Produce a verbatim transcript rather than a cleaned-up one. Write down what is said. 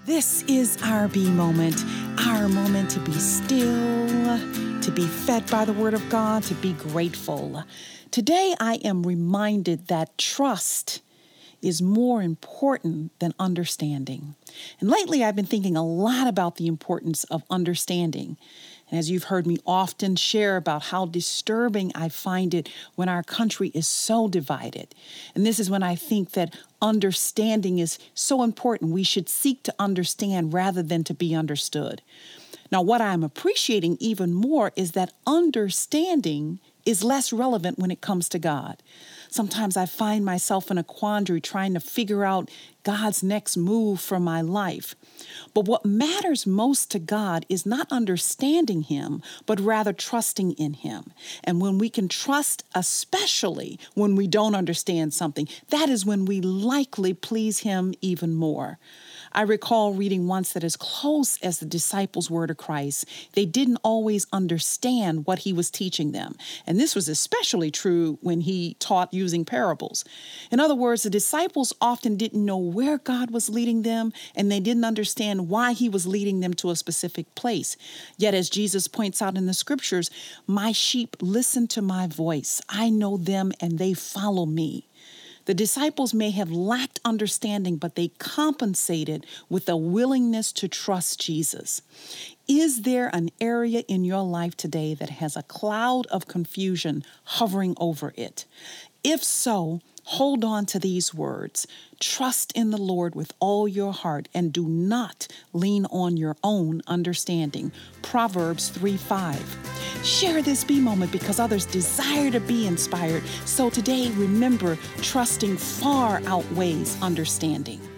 This is our B moment, our moment to be still, to be fed by the Word of God, to be grateful. Today, I am reminded that trust is more important than understanding. And lately, I've been thinking a lot about the importance of understanding. And as you've heard me often share about how disturbing I find it when our country is so divided. And this is when I think that understanding is so important. We should seek to understand rather than to be understood. Now, what I'm appreciating even more is that understanding is less relevant when it comes to God. Sometimes I find myself in a quandary trying to figure out God's next move for my life. But what matters most to God is not understanding Him, but rather trusting in Him. And when we can trust, especially when we don't understand something, that is when we likely please Him even more. I recall reading once that as close as the disciples were to Christ, they didn't always understand what He was teaching them. And this was especially true when He taught using parables. In other words, the disciples often didn't know where God was leading them, and they didn't understand why He was leading them to a specific place. Yet, as Jesus points out in the scriptures, my sheep listen to my voice. I know them and they follow me. The disciples may have lacked understanding, but they compensated with a willingness to trust Jesus. Is there an area in your life today that has a cloud of confusion hovering over it? If so, hold on to these words. Trust in the Lord with all your heart and do not lean on your own understanding. Proverbs three five. Share this B moment because others desire to be inspired. So today, remember, trusting far outweighs understanding.